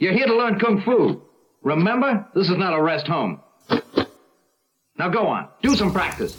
You're here to learn Kung Fu. Remember, this is not a rest home. Now go on, do some practice.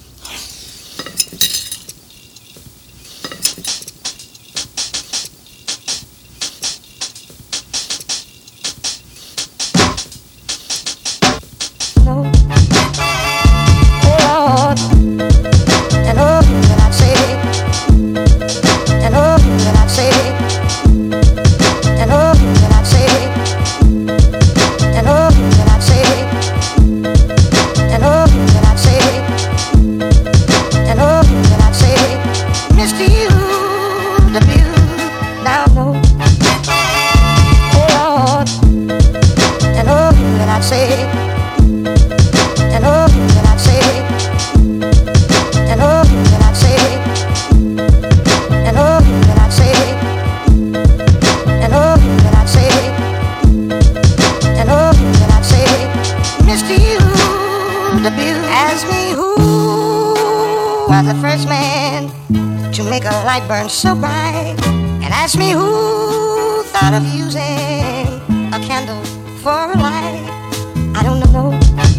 Ask me who was the first man to make a light burn so bright, and ask me who thought of using a candle for a light. I don't know.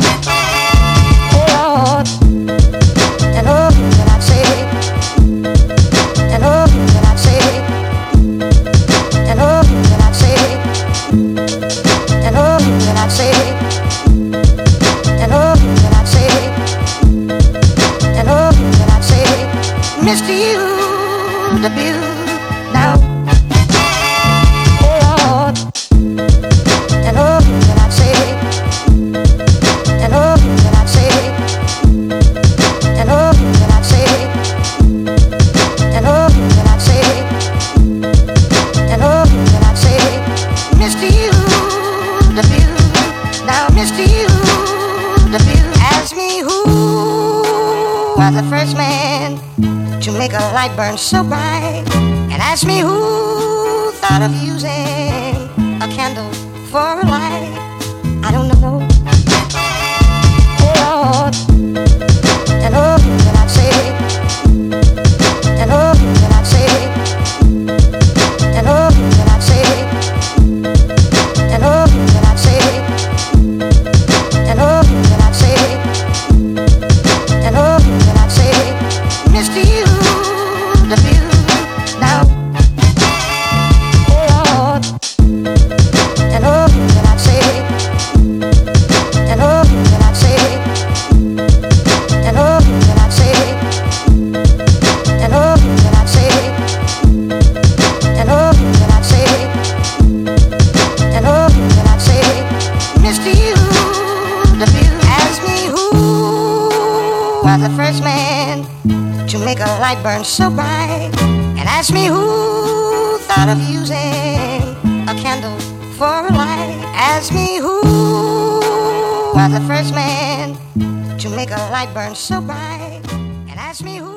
Oh Lord, and oh, and I'd say, and oh, and I'd say, and oh, and I'd say, and oh, and I'd say, and oh, and I'd say, and oh, and I'd say, Mr. You, the beauty now. Oh Lord, and oh, and I'd say, and oh, and I'd say, and oh, and I'd say, and oh, and I'd say, and oh, and I'd say, Mr. You, the beauty now, Mr. You, the beauty. Ask me who was the first man to make a light burn so bright, and ask me who thought of using a candle for a light. I don't know. Oh Lord, and oh, and I'd say, and oh, and I'd say, and oh, and I'd say, and oh, and I'd say, and oh, and I'd say, and oh, and I'd say, Mr. You, the beauty now. Oh Lord, and oh, and I'd say, and oh, and I'd say, and oh, and I'd say, and oh, and I'd say, and oh, and I'd say, and oh, and I'd say, Mr. You, the beauty. Ask me who was the first man to make a light burn so bright, and ask me who thought of using a candle for a light. Ask me who was the first man to make a light burn so bright, and ask me who